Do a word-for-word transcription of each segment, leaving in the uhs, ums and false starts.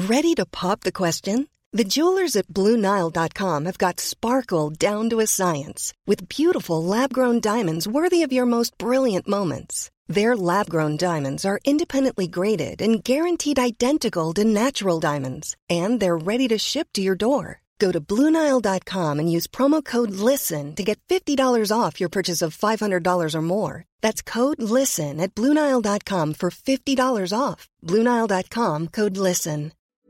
Ready to pop the question? The jewelers at Blue Nile dot com have got sparkle down to a science with beautiful lab-grown diamonds worthy of your most brilliant moments. Their lab-grown diamonds are independently graded and guaranteed identical to natural diamonds, and they're ready to ship to your door. Go to Blue Nile dot com and use promo code LISTEN to get fifty dollars off your purchase of five hundred dollars or more. That's code LISTEN at Blue Nile dot com for fifty dollars off. Blue Nile dot com, code LISTEN.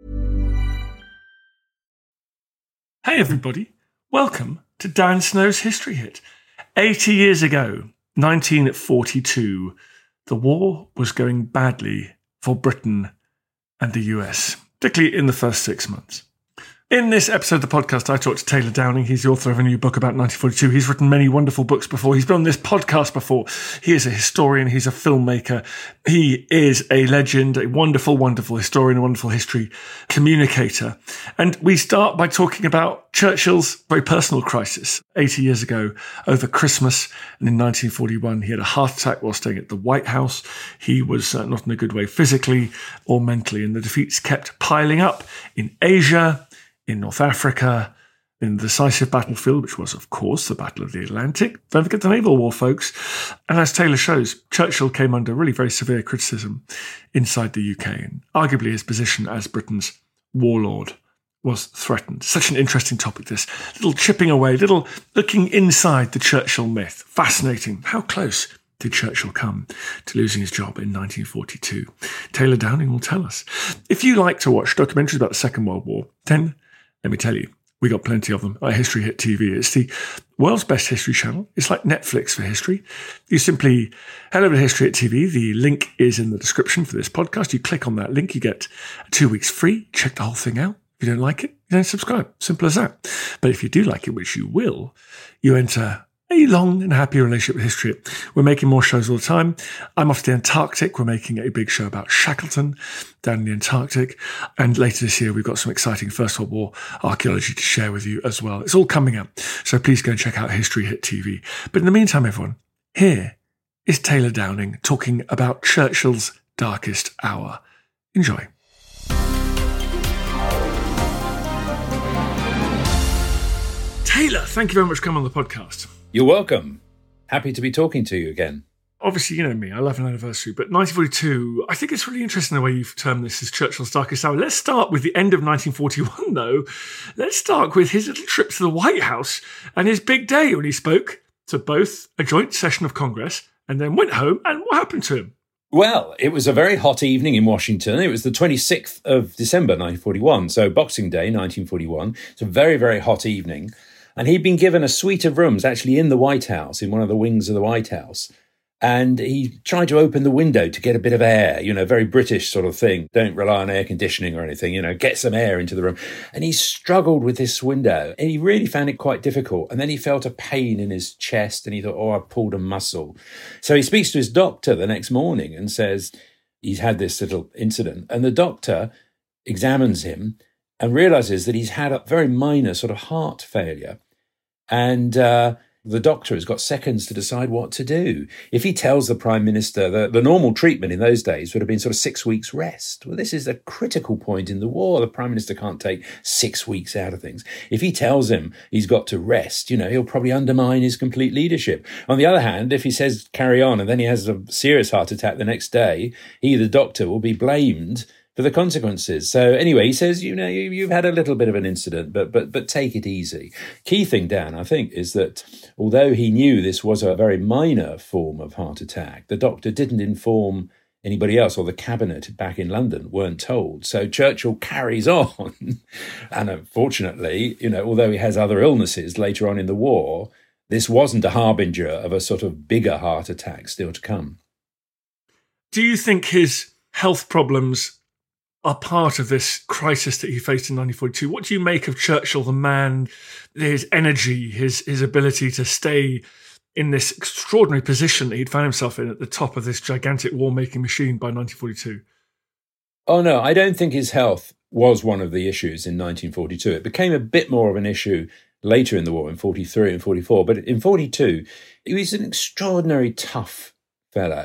Hey everybody, welcome to Dan Snow's History Hit. eighty years ago, nineteen forty-two, the war was going badly for Britain and the U S, particularly in the first six months. In this episode of the podcast, I talked to Taylor Downing. He's the author of a new book about nineteen forty-two. He's written many wonderful books before. He's been on this podcast before. He is a historian. He's a filmmaker. He is a legend, a wonderful, wonderful historian, a wonderful history communicator. And we start by talking about Churchill's very personal crisis eighty years ago over Christmas. And in nineteen forty-one, he had a heart attack while staying at the White House. He was uh, not in a good way physically or mentally. And the defeats kept piling up in Asia, in North Africa, in the decisive battlefield, which was, of course, the Battle of the Atlantic. Don't forget the naval war, folks. And as Taylor shows, Churchill came under really very severe criticism inside the U K, and arguably his position as Britain's warlord was threatened. Such an interesting topic, this. Little chipping away, little looking inside the Churchill myth. Fascinating. How close did Churchill come to losing his job in nineteen forty-two? Taylor Downing will tell us. If you like to watch documentaries about the Second World War, then let me tell you, we got plenty of them at History Hit T V. It's the world's best history channel. It's like Netflix for history. You simply head over to History Hit T V. The link is in the description for this podcast. You click on that link, you get two weeks free. Check the whole thing out. If you don't like it, you don't subscribe. Simple as that. But if you do like it, which you will, you enter a long and happy relationship with history. We're making more shows all the time. I'm off to the Antarctic. We're making a big show about Shackleton down in the Antarctic. And later this year, we've got some exciting First World War archaeology to share with you as well. It's all coming up. So please go and check out History Hit T V. But in the meantime, everyone, here is Taylor Downing talking about Churchill's darkest hour. Enjoy. Taylor, thank you very much for coming on the podcast. You're welcome. Happy to be talking to you again. Obviously, you know me, I love an anniversary, but nineteen forty-two, I think it's really interesting the way you've termed this as Churchill's darkest hour. Let's start with the end of nineteen forty-one, though. Let's start with his little trip to the White House and his big day when he spoke to both a joint session of Congress and then went home. And what happened to him? Well, it was a very hot evening in Washington. It was the twenty-sixth of December, nineteen forty-one, so Boxing Day, nineteen forty-one. It's a very, very hot evening. And he'd been given a suite of rooms actually in the White House, in one of the wings of the White House. And he tried to open the window to get a bit of air, you know, very British sort of thing. Don't rely on air conditioning or anything, you know, get some air into the room. And he struggled with this window and he really found it quite difficult. And then he felt a pain in his chest and he thought, oh, I pulled a muscle. So he speaks to his doctor the next morning and says he's had this little incident. And the doctor examines him and realizes that he's had a very minor sort of heart failure. And uh, the doctor has got seconds to decide what to do. If he tells the Prime Minister that the normal treatment in those days would have been sort of six weeks rest. Well, this is a critical point in the war. The Prime Minister can't take six weeks out of things. If he tells him he's got to rest, you know, he'll probably undermine his complete leadership. On the other hand, if he says carry on and then he has a serious heart attack the next day, he, the doctor, will be blamed for the consequences. So anyway, he says, you know, you, you've had a little bit of an incident, but but but take it easy. Key thing, Dan, I think, is that although he knew this was a very minor form of heart attack, the doctor didn't inform anybody else, or the cabinet back in London weren't told. So Churchill carries on. And unfortunately, you know, although he has other illnesses later on in the war, this wasn't a harbinger of a sort of bigger heart attack still to come. Do you think his health problems are part of this crisis that he faced in nineteen forty-two? What do you make of Churchill, the man, his energy, his his ability to stay in this extraordinary position that he'd found himself in at the top of this gigantic war-making machine by nineteen forty-two? Oh, no, I don't think his health was one of the issues in nineteen forty-two. It became a bit more of an issue later in the war, in forty-three and forty-four. But in forty-two, he was an extraordinary tough fellow.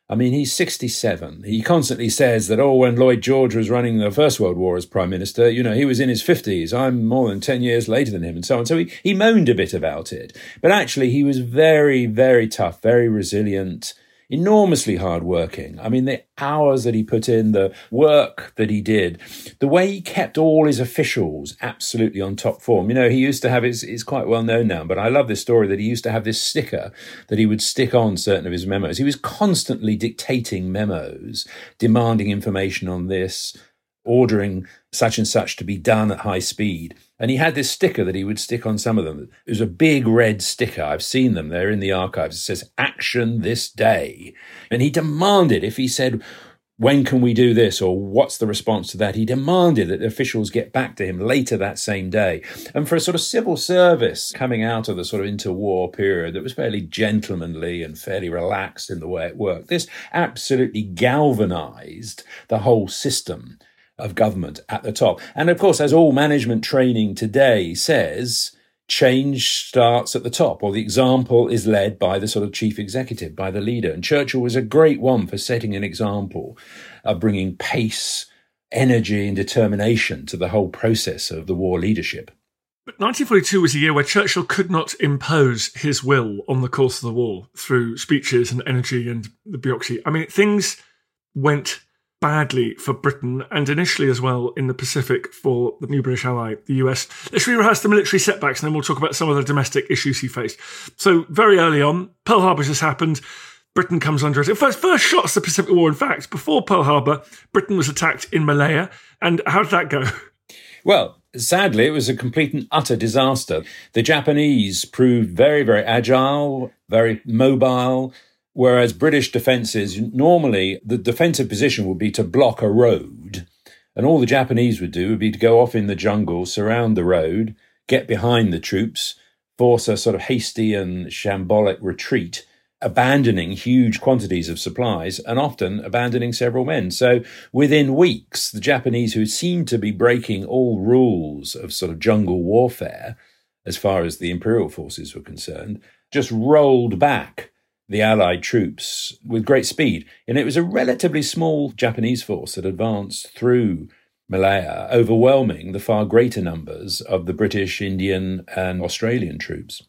I mean, he's sixty-seven. He constantly says that, oh, when Lloyd George was running the First World War as Prime Minister, you know, he was in his fifties. I'm more than ten years later than him and so on. So he, he moaned a bit about it. But actually, he was very, very tough, very resilient, enormously hardworking. I mean, the hours that he put in, the work that he did, the way he kept all his officials absolutely on top form. You know, he used to have, it's, it's quite well known now, but I love this story that he used to have this sticker that he would stick on certain of his memos. He was constantly dictating memos, demanding information on this, ordering such and such to be done at high speed. And he had this sticker that he would stick on some of them. It was a big red sticker. I've seen them. They're in the archives. It says, action this day. And he demanded, if he said, when can we do this? Or what's the response to that? He demanded that officials get back to him later that same day. And for a sort of civil service coming out of the sort of interwar period that was fairly gentlemanly and fairly relaxed in the way it worked, this absolutely galvanized the whole system of government at the top. And of course, as all management training today says, change starts at the top, or the example is led by the sort of chief executive, by the leader. And Churchill was a great one for setting an example of bringing pace, energy and determination to the whole process of the war leadership. But nineteen forty-two was a year where Churchill could not impose his will on the course of the war through speeches and energy and the bureaucracy. I mean, things went badly for Britain, and initially as well in the Pacific for the new British ally, the U S. Let's rehearse the military setbacks and then we'll talk about some of the domestic issues he faced. So very early on, Pearl Harbor just happened. Britain comes under it. First, first shots of the Pacific War, in fact. Before Pearl Harbor, Britain was attacked in Malaya. And how did that go? Well, sadly, it was a complete and utter disaster. The Japanese proved very, very agile, very mobile, whereas British defences, normally the defensive position would be to block a road. And all the Japanese would do would be to go off in the jungle, surround the road, get behind the troops, force a sort of hasty and shambolic retreat, abandoning huge quantities of supplies and often abandoning several men. So within weeks, the Japanese, who seemed to be breaking all rules of sort of jungle warfare, as far as the imperial forces were concerned, just rolled back the Allied troops with great speed. And it was a relatively small Japanese force that advanced through Malaya, overwhelming the far greater numbers of the British, Indian and Australian troops.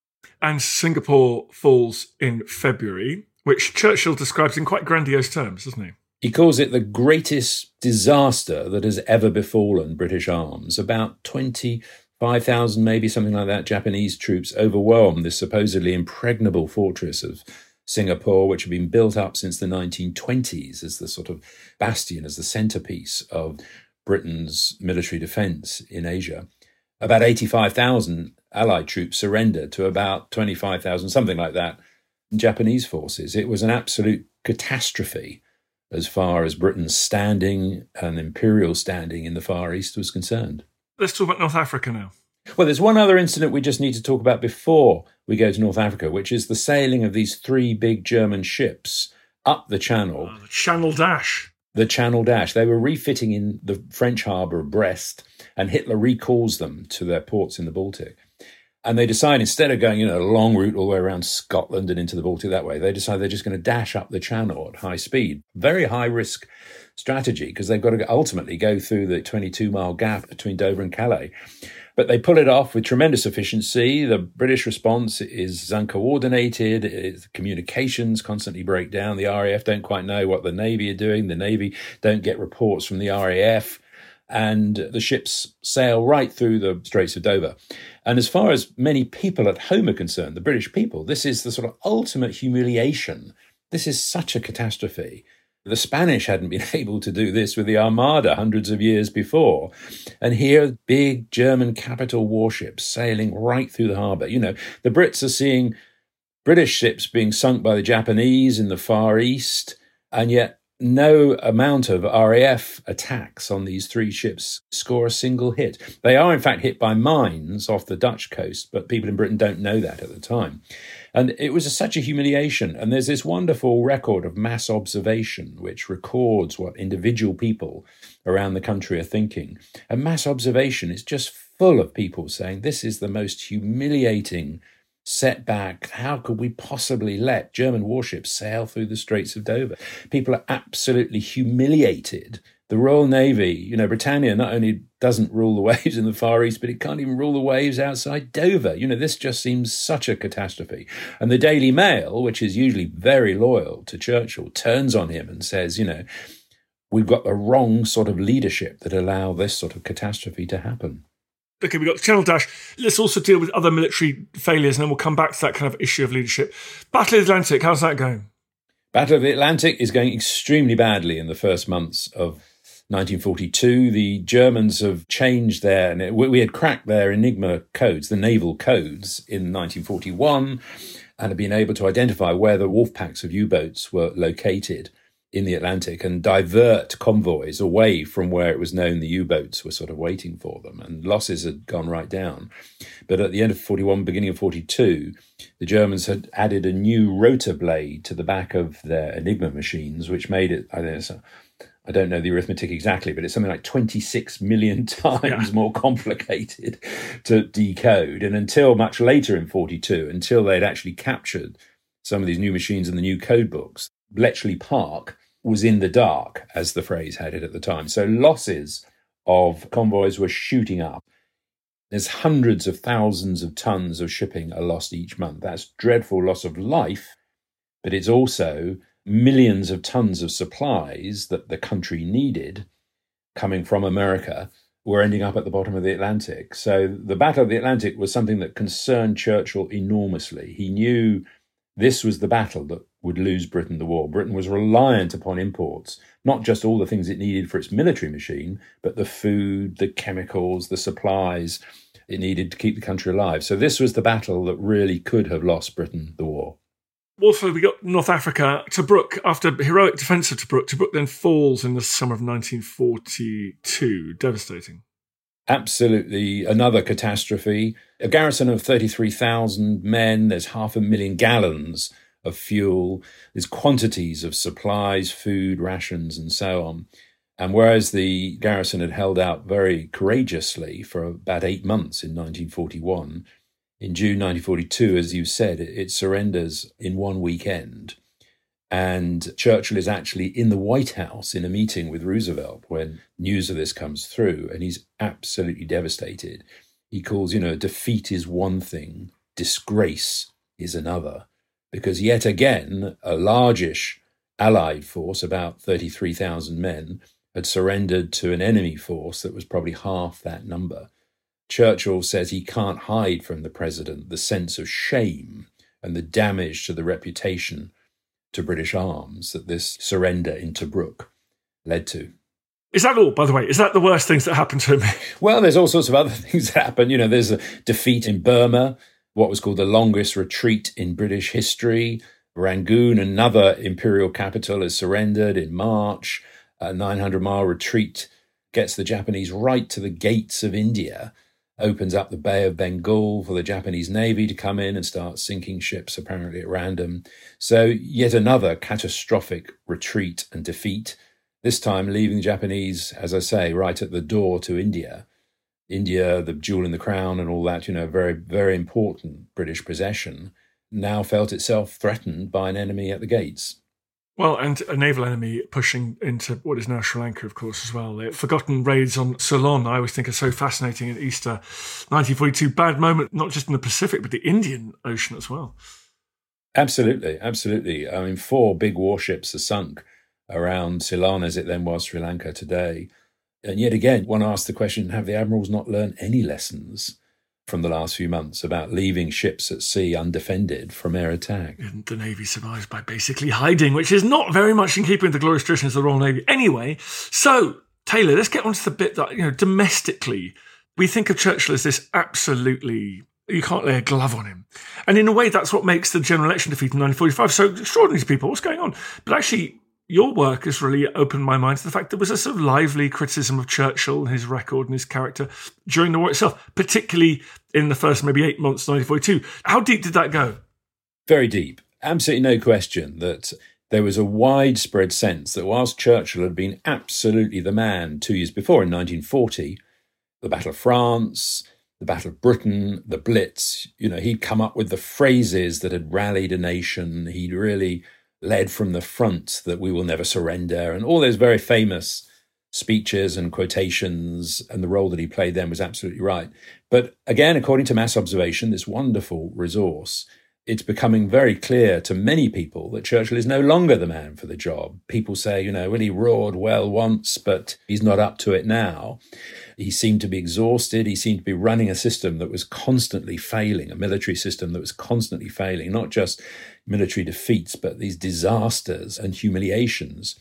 And Singapore falls in February, which Churchill describes in quite grandiose terms, doesn't he? He calls it the greatest disaster that has ever befallen British arms. About twenty-five thousand, maybe something like that, Japanese troops overwhelmed this supposedly impregnable fortress of Singapore, which had been built up since the nineteen twenties as the sort of bastion, as the centrepiece of Britain's military defence in Asia. About eighty-five thousand Allied troops surrendered to about twenty-five thousand, something like that, Japanese forces. It was an absolute catastrophe as far as Britain's standing and imperial standing in the Far East was concerned. Let's talk about North Africa now. Well, there's one other incident we just need to talk about before we go to North Africa, which is the sailing of these three big German ships up the Channel. Oh, the Channel Dash. The Channel Dash. They were refitting in the French harbour of Brest, and Hitler recalls them to their ports in the Baltic. And they decide, instead of going, you know, a long route all the way around Scotland and into the Baltic that way, they decide they're just going to dash up the Channel at high speed. Very high risk strategy, because they've got to ultimately go through the twenty-two mile gap between Dover and Calais. But they pull it off with tremendous efficiency. The British response is uncoordinated. It's, communications constantly break down. The R A F don't quite know what the Navy are doing. The Navy don't get reports from the R A F. And the ships sail right through the Straits of Dover. And as far as many people at home are concerned, the British people, this is the sort of ultimate humiliation. This is such a catastrophe. The Spanish hadn't been able to do this with the Armada hundreds of years before. And here, big German capital warships sailing right through the harbour. You know, the Brits are seeing British ships being sunk by the Japanese in the Far East, and yet no amount of R A F attacks on these three ships score a single hit. They are, in fact, hit by mines off the Dutch coast, but people in Britain don't know that at the time. And it was a, such a humiliation. And there's this wonderful record of mass observation, which records what individual people around the country are thinking. And mass observation is just full of people saying this is the most humiliating set back. How could we possibly let German warships sail through the Straits of Dover? People are absolutely humiliated. The Royal Navy, you know, Britannia not only doesn't rule the waves in the Far East, but it can't even rule the waves outside Dover. You know, this just seems such a catastrophe. And the Daily Mail, which is usually very loyal to Churchill, turns on him and says, you know, we've got the wrong sort of leadership that allow this sort of catastrophe to happen. Okay, we've got the Channel Dash. Let's also deal with other military failures, and then we'll come back to that kind of issue of leadership. Battle of the Atlantic, how's that going? Battle of the Atlantic is going extremely badly in the first months of nineteen forty-two. The Germans have changed their... We had cracked their Enigma codes, the naval codes, in nineteen forty-one, and have been able to identify where the wolf packs of U-boats were located in the Atlantic and divert convoys away from where it was known the U-boats were sort of waiting for them, and losses had gone right down. But at the end of forty-one, beginning of forty-two, the Germans had added a new rotor blade to the back of their Enigma machines, which made it, I don't know, I don't know the arithmetic exactly, but it's something like twenty-six million times yeah. more complicated to decode. And until much later in forty-two, until they'd actually captured some of these new machines in the new code books, Bletchley Park was in the dark, as the phrase had it at the time. So losses of convoys were shooting up. There's hundreds of thousands of tons of shipping are lost each month. That's dreadful loss of life, but it's also millions of tons of supplies that the country needed coming from America were ending up at the bottom of the Atlantic. So the Battle of the Atlantic was something that concerned Churchill enormously. He knew this was the battle that would lose Britain the war. Britain was reliant upon imports, not just all the things it needed for its military machine, but the food, the chemicals, the supplies it needed to keep the country alive. So this was the battle that really could have lost Britain the war. Also, we got North Africa. Tobruk, after heroic defence of Tobruk, Tobruk then falls in the summer of nineteen forty-two. Devastating. Absolutely another catastrophe. A garrison of thirty-three thousand men. There's half a million gallons of fuel. There's quantities of supplies, food, rations, and so on. And whereas the garrison had held out very courageously for about eight months in nineteen forty-one, in June nineteen forty-two, as you said, it, it surrenders in one weekend. And Churchill is actually in the White House in a meeting with Roosevelt when news of this comes through, and he's absolutely devastated. He calls, you know, defeat is one thing, disgrace is another, because yet again, a largish Allied force, about thirty-three thousand men, had surrendered to an enemy force that was probably half that number. Churchill says he can't hide from the president the sense of shame and the damage to the reputation to British arms that this surrender in Tobruk led to. Is that all, by the way? Is that the worst things that happened to him? Well, there's all sorts of other things that happen. You know, there's a defeat in Burma, what was called the longest retreat in British history. Rangoon, another imperial capital, is surrendered in March. A nine hundred mile retreat gets the Japanese right to the gates of India, opens up the Bay of Bengal for the Japanese Navy to come in and start sinking ships apparently at random. So yet another catastrophic retreat and defeat, this time leaving the Japanese, as I say, right at the door to India. India, the jewel in the crown and all that, you know, very, very important British possession, now felt itself threatened by an enemy at the gates. Well, and a naval enemy pushing into what is now Sri Lanka, of course, as well. The forgotten raids on Ceylon, I always think, are so fascinating at Easter. nineteen forty-two, bad moment, not just in the Pacific, but the Indian Ocean as well. Absolutely, absolutely. I mean, four big warships are sunk around Ceylon, as it then was Sri Lanka today. And yet again, one asks the question, have the admirals not learned any lessons from the last few months about leaving ships at sea undefended from air attack? And the Navy survives by basically hiding, which is not very much in keeping with the glorious traditions of the Royal Navy. Anyway, so, Taylor, let's get on to the bit that, you know, domestically, we think of Churchill as this absolutely, you can't lay a glove on him. And in a way, that's what makes the general election defeat in nineteen forty-five so extraordinary to people. What's going on? But actually, your work has really opened my mind to the fact there was a sort of lively criticism of Churchill and his record and his character during the war itself, particularly in the first maybe eight months of nineteen forty-two. How deep did that go? Very deep. Absolutely no question that there was a widespread sense that whilst Churchill had been absolutely the man two years before in nineteen forty, the Battle of France, the Battle of Britain, the Blitz. You know, he'd come up with the phrases that had rallied a nation. He'd really led from the front that we will never surrender, and all those very famous speeches and quotations, and the role that he played then was absolutely right. But again, according to Mass Observation, this wonderful resource, it's becoming very clear to many people that Churchill is no longer the man for the job. People say, you know, well, he roared well once, but he's not up to it now. He seemed to be exhausted. He seemed to be running a system that was constantly failing, a military system that was constantly failing, not just military defeats, but these disasters and humiliations.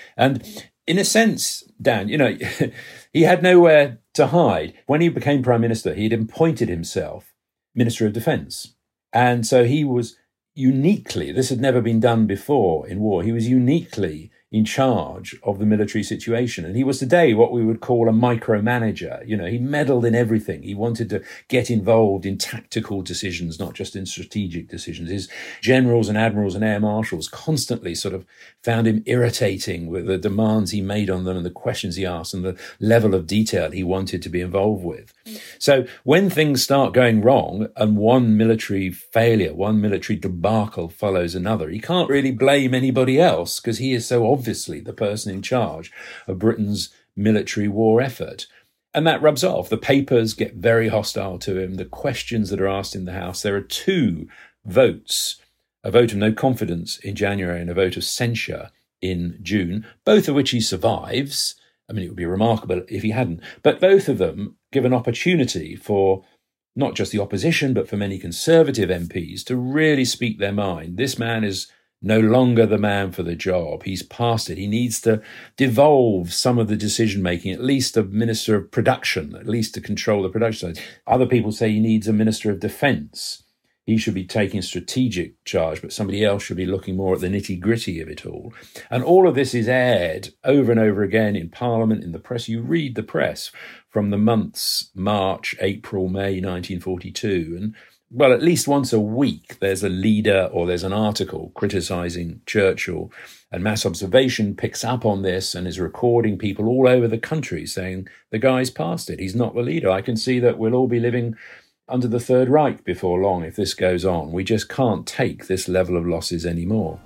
And in a sense, Dan, you know, he had nowhere to hide. When he became Prime Minister, he'd appointed himself Minister of Defence. And so he was uniquely, this had never been done before in war, he was uniquely in charge of the military situation. And he was today what we would call a micromanager. You know, he meddled in everything. He wanted to get involved in tactical decisions, not just in strategic decisions. His generals and admirals and air marshals constantly sort of found him irritating with the demands he made on them and the questions he asked and the level of detail he wanted to be involved with. So when things start going wrong and one military failure, one military debacle follows another, he can't really blame anybody else because he is so obviously the person in charge of Britain's military war effort. And that rubs off. The papers get very hostile to him. The questions that are asked in the House, there are two votes, a vote of no confidence in January and a vote of censure in June, both of which he survives. I mean, it would be remarkable if he hadn't. But both of them give an opportunity for not just the opposition, but for many Conservative M Ps to really speak their mind. This man is no longer the man for the job. He's past it. He needs to devolve some of the decision-making, at least a minister of production, at least to control the production side. Other people say he needs a minister of defence. He should be taking strategic charge, but somebody else should be looking more at the nitty-gritty of it all. And all of this is aired over and over again in Parliament, in the press. You read the press from the months March, April, May nineteen forty-two, and well, at least once a week, there's a leader or there's an article criticising Churchill, and Mass Observation picks up on this and is recording people all over the country saying, the guy's past it. He's not the leader. I can see that we'll all be living under the Third Reich before long if this goes on. We just can't take this level of losses anymore.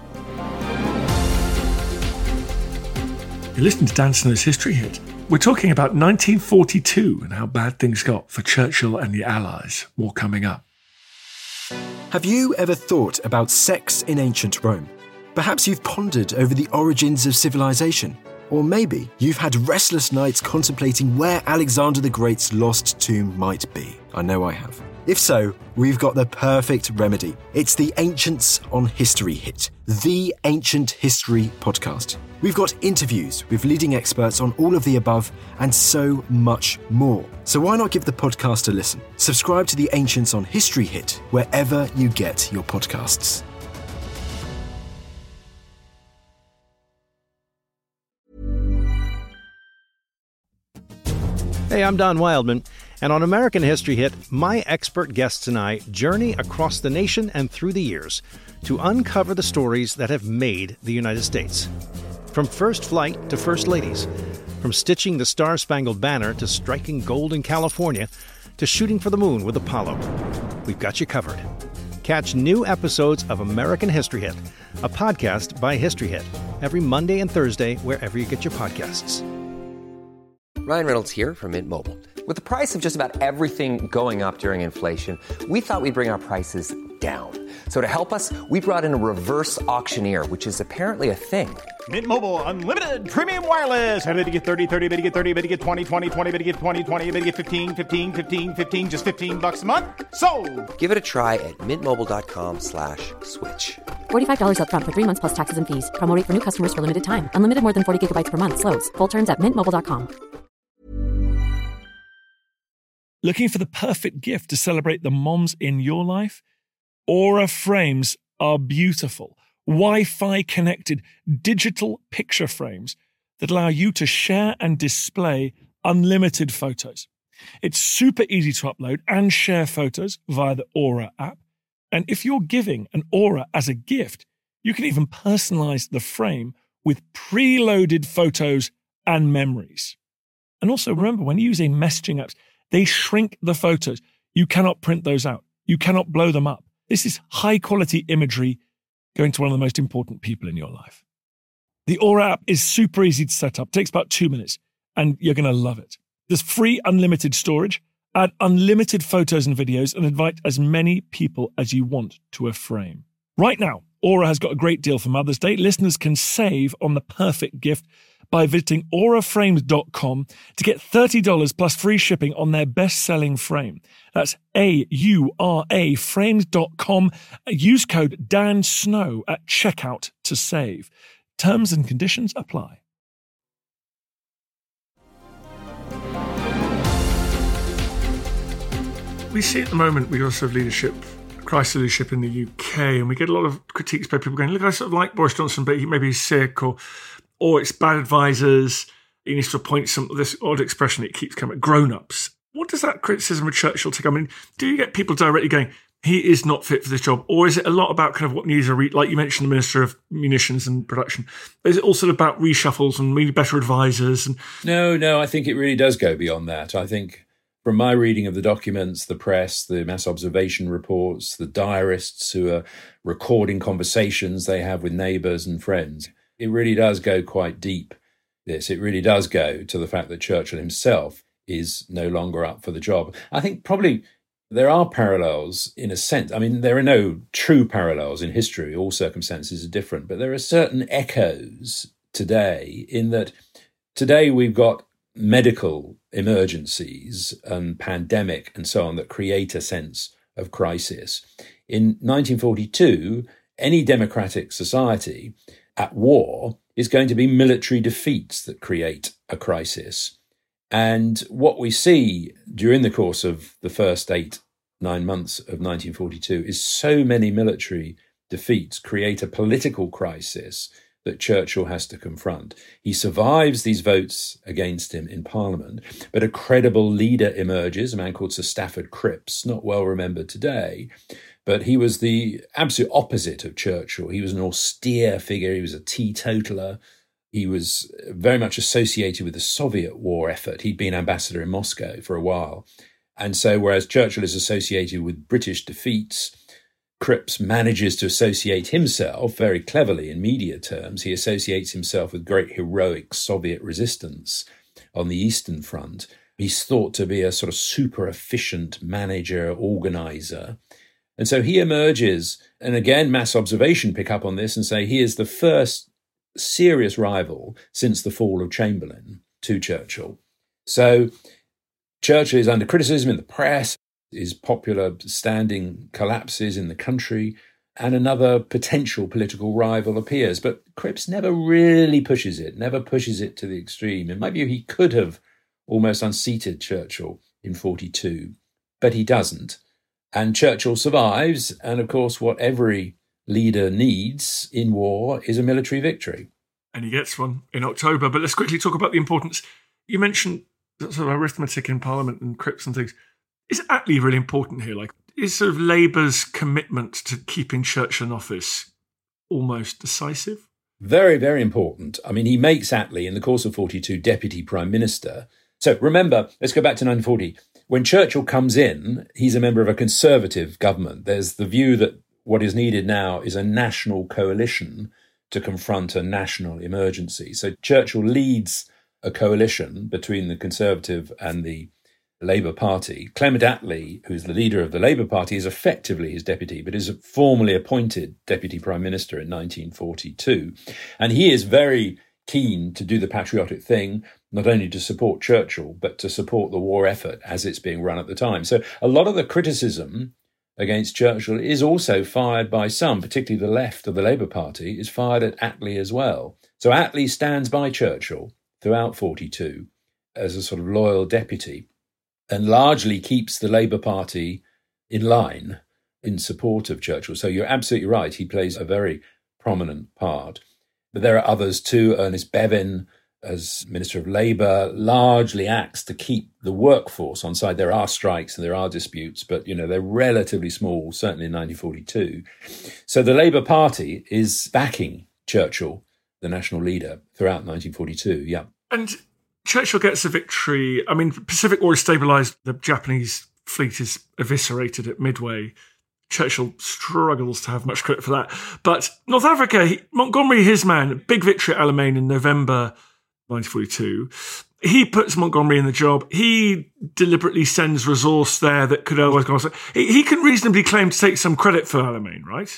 You're listening to Dan Snow's History Hit. We're talking about nineteen forty-two and how bad things got for Churchill and the Allies. More coming up. Have you ever thought about sex in ancient Rome? Perhaps you've pondered over the origins of civilization. Or maybe you've had restless nights contemplating where Alexander the Great's lost tomb might be. I know I have. If so, we've got the perfect remedy. It's the Ancients on History Hit, the Ancient History podcast. We've got interviews with leading experts on all of the above and so much more. So why not give the podcast a listen? Subscribe to the Ancients on History Hit wherever you get your podcasts. Hey, I'm Don Wildman, and on American History Hit, my expert guests and I journey across the nation and through the years to uncover the stories that have made the United States. From first flight to first ladies, from stitching the Star-Spangled Banner to striking gold in California, to shooting for the moon with Apollo, we've got you covered. Catch new episodes of American History Hit, a podcast by History Hit, every Monday and Thursday wherever you get your podcasts. Ryan Reynolds here from Mint Mobile. With the price of just about everything going up during inflation, we thought we'd bring our prices down. So to help us, we brought in a reverse auctioneer, which is apparently a thing. Mint Mobile Unlimited Premium Wireless. How to get thirty, thirty, how to get thirty, how to get twenty, twenty, twenty, how to get twenty, twenty, how to get fifteen, fifteen, fifteen, fifteen, just fifteen bucks a month? Sold! Give it a try at mintmobile.com slash switch. forty-five dollars up front for three months plus taxes and fees. Promo rate for new customers for limited time. Unlimited more than forty gigabytes per month. Slows full terms at mint mobile dot com. Looking for the perfect gift to celebrate the moms in your life? Aura frames are beautiful, Wi-Fi connected digital picture frames that allow you to share and display unlimited photos. It's super easy to upload and share photos via the Aura app. And if you're giving an Aura as a gift, you can even personalize the frame with preloaded photos and memories. And also remember, when using messaging apps, They shrink the photos. You cannot print those out. You cannot blow them up. This is high-quality imagery going to one of the most important people in your life. The Aura app is super easy to set up. It takes about two minutes, and you're going to love it. There's free unlimited storage, add unlimited photos and videos, and invite as many people as you want to a frame. Right now, Aura has got a great deal for Mother's Day. Listeners can save on the perfect gift by visiting aura frames dot com to get thirty dollars plus free shipping on their best-selling frame. That's A U R A frames dot com. Use code Dan Snow at checkout to save. Terms and conditions apply. We see at the moment we also have leadership, crisis leadership in the U K, and we get a lot of critiques by people going, look, I sort of like Boris Johnson, but he maybe he's sick, or or it's bad advisors. He needs to appoint some, this odd expression that keeps coming, grown-ups. What does that criticism of Churchill take? I mean, do you get people directly going, he is not fit for this job? Or is it a lot about kind of what needs a re- like you mentioned, the Minister of Munitions and Production? Is it also about reshuffles and maybe better advisors? And No, no, I think it really does go beyond that. I think from my reading of the documents, the press, the mass observation reports, the diarists who are recording conversations they have with neighbours and friends, it really does go quite deep, this. It really does go to the fact that Churchill himself is no longer up for the job. I think probably there are parallels in a sense. I mean, there are no true parallels in history. All circumstances are different. But there are certain echoes today in that today we've got medical emergencies and pandemic and so on that create a sense of crisis. In nineteen forty-two, any democratic society at war is going to be military defeats that create a crisis. And what we see during the course of the first eight, nine months of nineteen forty-two is so many military defeats create a political crisis that Churchill has to confront. He survives these votes against him in Parliament, but a credible leader emerges, a man called Sir Stafford Cripps, not well remembered today, but he was the absolute opposite of Churchill. He was an austere figure. He was a teetotaler. He was very much associated with the Soviet war effort. He'd been ambassador in Moscow for a while. And so whereas Churchill is associated with British defeats, Cripps manages to associate himself very cleverly in media terms. He associates himself with great heroic Soviet resistance on the Eastern Front. He's thought to be a sort of super efficient manager, organizer. And so he emerges, and again, mass observation pick up on this and say he is the first serious rival since the fall of Chamberlain to Churchill. So Churchill is under criticism in the press. His popular standing collapses in the country, and another potential political rival appears. But Cripps never really pushes it, never pushes it to the extreme. In my view, he could have almost unseated Churchill in forty-two, but he doesn't. And Churchill survives, and of course what every leader needs in war is a military victory. And he gets one in October. But let's quickly talk about the importance. You mentioned sort of arithmetic in Parliament and Cripps and things. Is Attlee really important here? Like, is sort of Labour's commitment to keeping Churchill in office almost decisive? Very, very important. I mean, he makes Attlee, in the course of forty-two, Deputy Prime Minister. So remember, let's go back to nineteen forty. When Churchill comes in, he's a member of a Conservative government. There's the view that what is needed now is a national coalition to confront a national emergency. So Churchill leads a coalition between the Conservative and the Labour Party. Clement Attlee, who's the leader of the Labour Party, is effectively his deputy, but is formally appointed Deputy Prime Minister in nineteen forty-two. And he is very keen to do the patriotic thing, not only to support Churchill, but to support the war effort as it's being run at the time. So a lot of the criticism against Churchill is also fired by some, particularly the left of the Labour Party, is fired at Attlee as well. So Attlee stands by Churchill throughout forty-two as a sort of loyal deputy, and largely keeps the Labour Party in line in support of Churchill. So you're absolutely right. He plays a very prominent part. But there are others too. Ernest Bevin, as Minister of Labour, largely acts to keep the workforce on side. There are strikes and there are disputes, but, you know, they're relatively small, certainly in nineteen forty-two. So the Labour Party is backing Churchill, the national leader, throughout nineteen forty-two, yeah. And Churchill gets a victory. I mean, Pacific War is stabilised. The Japanese fleet is eviscerated at Midway. Churchill struggles to have much credit for that. But North Africa, he, Montgomery, his man, big victory at Alamein in November nineteen forty-two. He puts Montgomery in the job. He deliberately sends resource there that could otherwise go on. He, he can reasonably claim to take some credit for Alamein, right?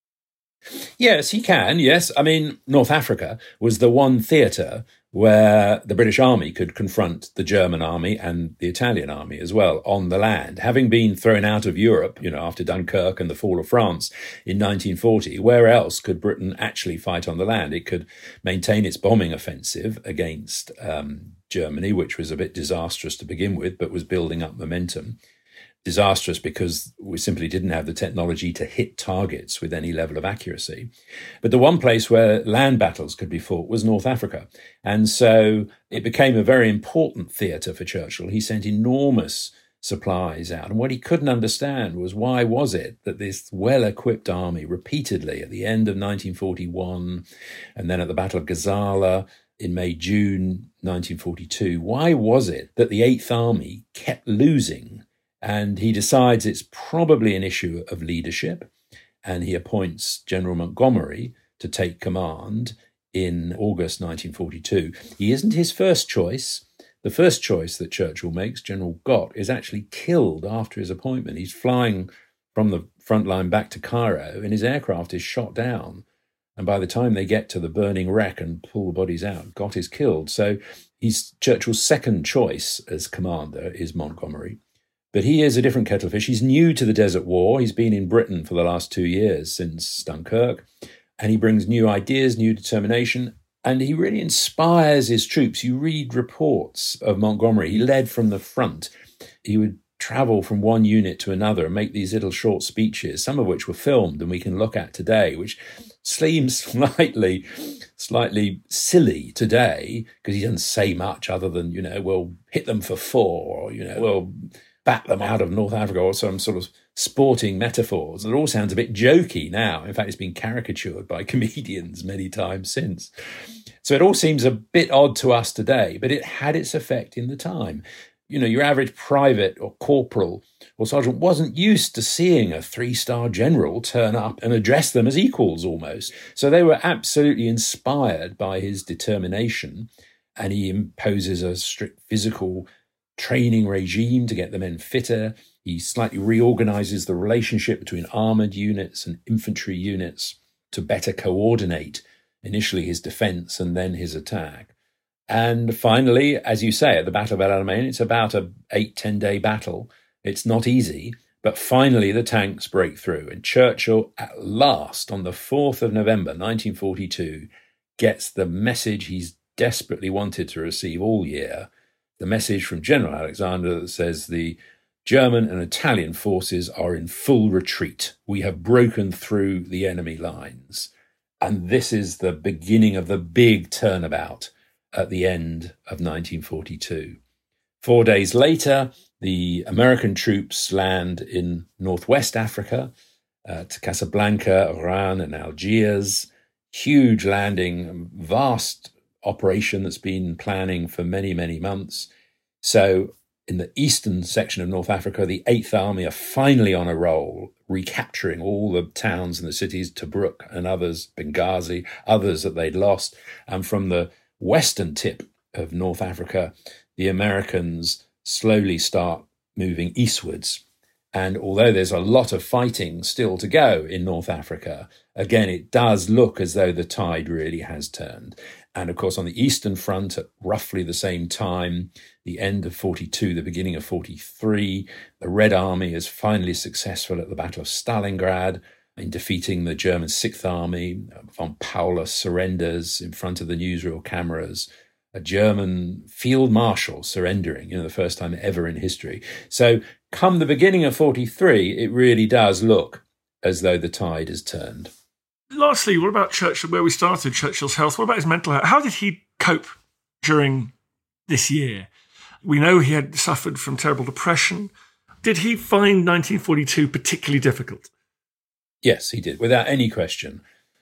Yes, he can, yes. I mean, North Africa was the one theatre where the British Army could confront the German army and the Italian army as well on the land. Having been thrown out of Europe, you know, after Dunkirk and the fall of France in nineteen forty, where else could Britain actually fight on the land? It could maintain its bombing offensive against um, Germany, which was a bit disastrous to begin with, but was building up momentum. Disastrous because we simply didn't have the technology to hit targets with any level of accuracy. But the one place where land battles could be fought was North Africa. And so it became a very important theatre for Churchill. He sent enormous supplies out. And what he couldn't understand was why was it that this well-equipped army repeatedly at the end of nineteen forty-one and then at the Battle of Gazala in May, June nineteen forty-two, why was it that the Eighth Army kept losing? And he decides it's probably an issue of leadership, and he appoints General Montgomery to take command in August nineteen forty-two. He isn't his first choice. The first choice that Churchill makes, General Gott, is actually killed after his appointment. He's flying from the front line back to Cairo, and his aircraft is shot down. And by the time they get to the burning wreck and pull the bodies out, Gott is killed. So he's Churchill's second choice as commander is Montgomery. But he is a different kettle of fish. He's new to the Desert War. He's been in Britain for the last two years since Dunkirk. And he brings new ideas, new determination. And he really inspires his troops. You read reports of Montgomery. He led from the front. He would travel from one unit to another and make these little short speeches, some of which were filmed and we can look at today, which seems slightly, slightly silly today because he doesn't say much other than, you know, we'll hit them for four or, you know, we'll bat them out of North Africa or some sort of sporting metaphors. It all sounds a bit jokey now. In fact, it's been caricatured by comedians many times since. So it all seems a bit odd to us today, but it had its effect in the time. You know, your average private or corporal or sergeant wasn't used to seeing a three-star general turn up and address them as equals almost. So they were absolutely inspired by his determination, and he imposes a strict physical training regime to get the men fitter. He slightly reorganizes the relationship between armoured units and infantry units to better coordinate initially his defence and then his attack. And finally, as you say, at the Battle of El Alamein, it's about a eight, ten-day battle. It's not easy, but finally the tanks break through. And Churchill, at last, on the fourth of November, nineteen forty-two, gets the message he's desperately wanted to receive all year, the message from General Alexander that says the German and Italian forces are in full retreat. We have broken through the enemy lines. And this is the beginning of the big turnabout at the end of nineteen forty-two. Four days later, the American troops land in northwest Africa, uh, to Casablanca, Oran and Algiers. Huge landing, vast operation that's been planning for many, many months. So in the eastern section of North Africa, the Eighth Army are finally on a roll, recapturing all the towns and the cities, Tobruk and others, Benghazi, others that they'd lost. And from the western tip of North Africa, the Americans slowly start moving eastwards. And although there's a lot of fighting still to go in North Africa, again, it does look as though the tide really has turned. And of course, on the Eastern Front, at roughly the same time, the end of forty-two, the beginning of forty-three, the Red Army is finally successful at the Battle of Stalingrad in defeating the German Sixth Army. Von Paulus surrenders in front of the newsreel cameras. A German field marshal surrendering, you know, the first time ever in history. So come the beginning of forty-three, it really does look as though the tide has turned. Lastly, what about Churchill, where we started, Churchill's health? What about his mental health? How did he cope during this year? We know he had suffered from terrible depression. Did he find nineteen forty-two particularly difficult? Yes, he did, without any question.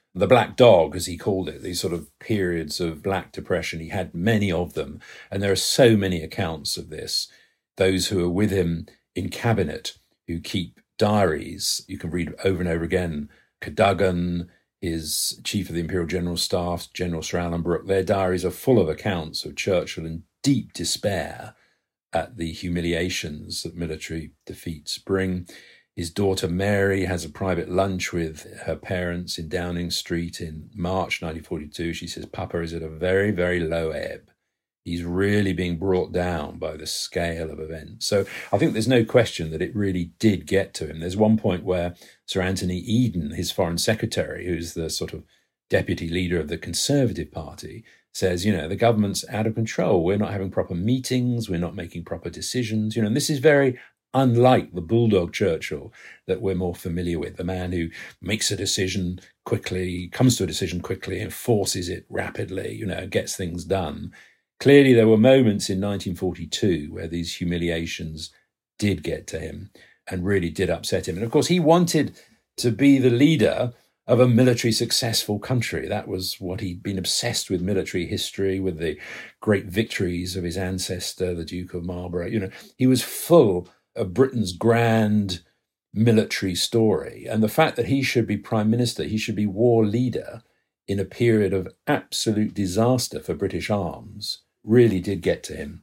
the Black Dog, as he called it, these sort of periods of black depression. He had many of them. And there are so many accounts of this. Those who are with him in cabinet, who keep diaries, you can read over and over again. Cadogan, his chief of the Imperial General Staff, General Sir Alan Brooke, their diaries are full of accounts of Churchill in deep despair at the humiliations that military defeats bring. His daughter Mary has a private lunch with her parents in Downing Street in March nineteen forty-two. She says, Papa is at a very, very low ebb. He's really being brought down by the scale of events. So I think there's no question that it really did get to him. There's one point where Sir Anthony Eden, his foreign secretary, who's the sort of deputy leader of the Conservative Party, says, you know, the government's out of control. We're not having proper meetings. We're not making proper decisions. You know, and this is very unlike the bulldog Churchill that we're more familiar with, the man who makes a decision quickly, comes to a decision quickly, enforces it rapidly, you know, gets things done. Clearly, there were moments in nineteen forty-two where these humiliations did get to him and really did upset him. And of course, he wanted to be the leader of a military successful country. That was what he'd been obsessed with, military history, with the great victories of his ancestor, the Duke of Marlborough. You know, he was full of Britain's grand military story. And the fact that he should be prime minister, he should be war leader in a period of absolute disaster for British arms, really did get to him.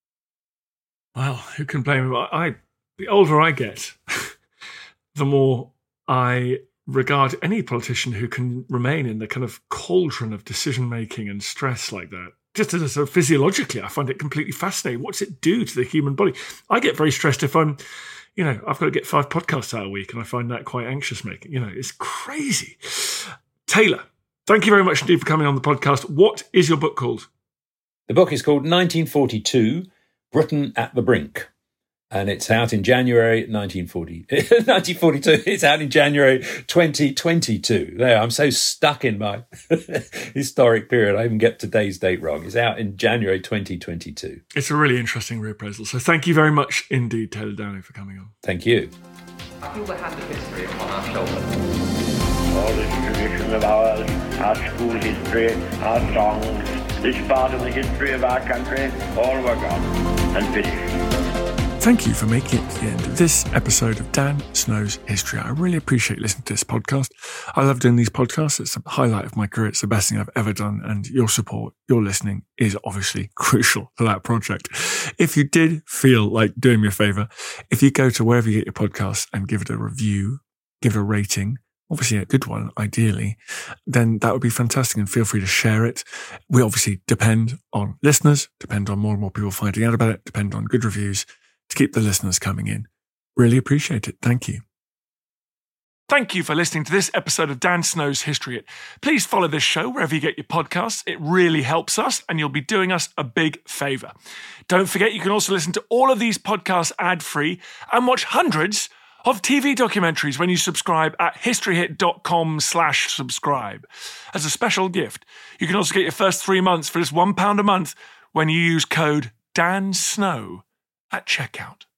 Well, who can blame him? I, the older I get, the more I regard any politician who can remain in the kind of cauldron of decision-making and stress like that. Just as a sort of physiologically, I find it completely fascinating. What's it do to the human body? I get very stressed if I'm, you know, I've got to get five podcasts out a week, and I find that quite anxious making. You know, it's crazy. Taylor, thank you very much indeed for coming on the podcast. What is your book called? The book is called nineteen forty-two, Britain at the Brink. And it's out in January nineteen forty, nineteen forty-two. It's out in January twenty twenty-two. There, I'm so stuck in my historic period. I even get today's date wrong. It's out in January twenty twenty-two. It's a really interesting reappraisal. So thank you very much indeed, Taylor Downey, for coming on. Thank you. I feel the hand of history upon our shoulders. All this tradition of ours, our school history, our songs, this part of the history of our country, all were gone and finished. Thank you for making it to the end of this episode of Dan Snow's History. I really appreciate listening to this podcast. I love doing these podcasts. It's a highlight of my career. It's the best thing I've ever done. And your support, your listening is obviously crucial to that project. If you did feel like doing me a favor, if you go to wherever you get your podcasts and give it a review, give it a rating, obviously a good one, ideally, then that would be fantastic, and feel free to share it. We obviously depend on listeners, depend on more and more people finding out about it, depend on good reviews to keep the listeners coming in. Really appreciate it. Thank you. Thank you for listening to this episode of Dan Snow's History Hit. Please follow this show wherever you get your podcasts. It really helps us, and you'll be doing us a big favour. Don't forget, you can also listen to all of these podcasts ad-free and watch hundreds of T V documentaries when you subscribe at historyhit.com slash subscribe. As a special gift, you can also get your first three months for just one pound a month when you use code DANSNOW at checkout.